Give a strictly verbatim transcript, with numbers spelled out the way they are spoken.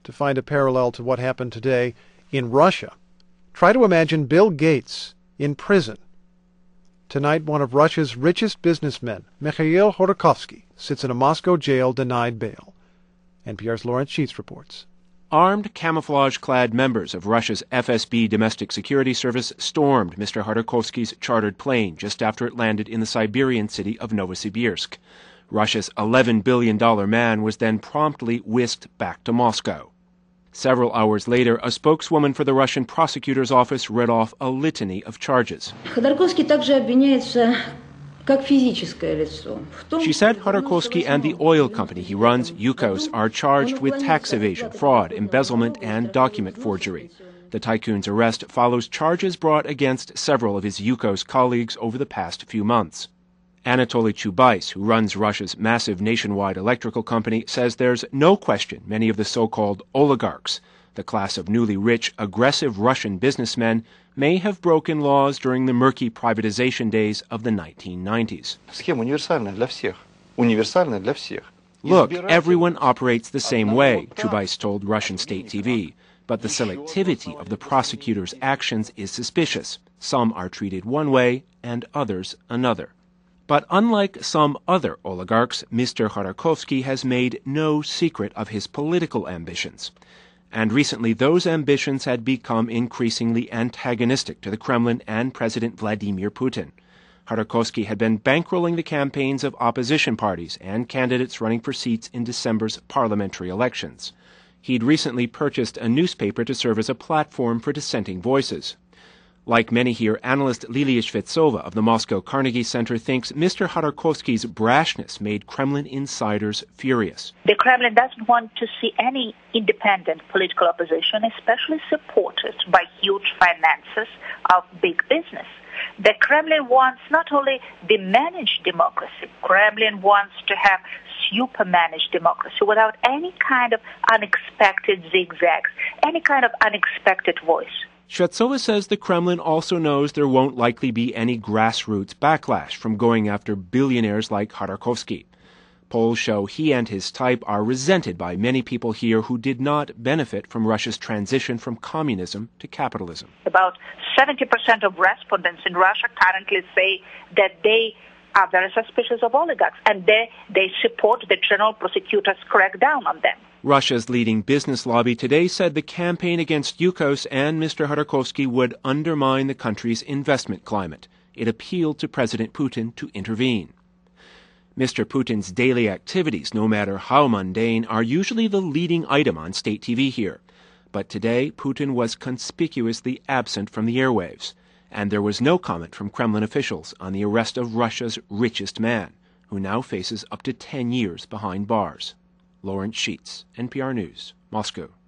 to find a parallel to what happened today in Russia. Try to imagine Bill Gates in prison. Tonight, one of Russia's richest businessmen, Mikhail Khodorkovsky, sits in a Moscow jail denied bail. N P R's Lawrence Sheets reports. Armed, camouflage-clad members of Russia's F S B Domestic Security Service stormed Mister Khodorkovsky's chartered plane just after it landed in the Siberian city of Novosibirsk. Russia's eleven billion dollars man was then promptly whisked back to Moscow. Several hours later, a spokeswoman for the Russian prosecutor's office read off a litany of charges. She said Khodorkovsky and the oil company he runs, Yukos, are charged with tax evasion, fraud, embezzlement, and document forgery. The tycoon's arrest follows charges brought against several of his Yukos colleagues over the past few months. Anatoly Chubais, who runs Russia's massive nationwide electrical company, says there's no question many of the so-called oligarchs, the class of newly rich, aggressive Russian businessmen, may have broken laws during the murky privatization days of the nineteen nineties. Look, everyone operates the same way, Chubais told Russian state T V, but the selectivity of the prosecutor's actions is suspicious. Some are treated one way and others another. But unlike some other oligarchs, Mister Khodorkovsky has made no secret of his political ambitions. And recently those ambitions had become increasingly antagonistic to the Kremlin and President Vladimir Putin. Khodorkovsky had been bankrolling the campaigns of opposition parties and candidates running for seats in December's parliamentary elections. He'd recently purchased a newspaper to serve as a platform for dissenting voices. Like many here, analyst Lilia Shvetsova of the Moscow Carnegie Center thinks Mister Khodorkovsky's brashness made Kremlin insiders furious. The Kremlin doesn't want to see any independent political opposition, especially supported by huge finances of big business. The Kremlin wants not only the managed democracy, Kremlin wants to have super-managed democracy without any kind of unexpected zigzags, any kind of unexpected voice. Shvetsova says the Kremlin also knows there won't likely be any grassroots backlash from going after billionaires like Khodorkovsky. Polls show he and his type are resented by many people here who did not benefit from Russia's transition from communism to capitalism. About seventy percent of respondents in Russia currently say that they are very suspicious of oligarchs and they, they support the general prosecutor's crackdown on them. Russia's leading business lobby today said the campaign against Yukos and Mister Khodorkovsky would undermine the country's investment climate. It appealed to President Putin to intervene. Mister Putin's daily activities, no matter how mundane, are usually the leading item on state T V here. But today, Putin was conspicuously absent from the airwaves, and there was no comment from Kremlin officials on the arrest of Russia's richest man, who now faces up to ten years behind bars. Lawrence Sheets, N P R News, Moscow.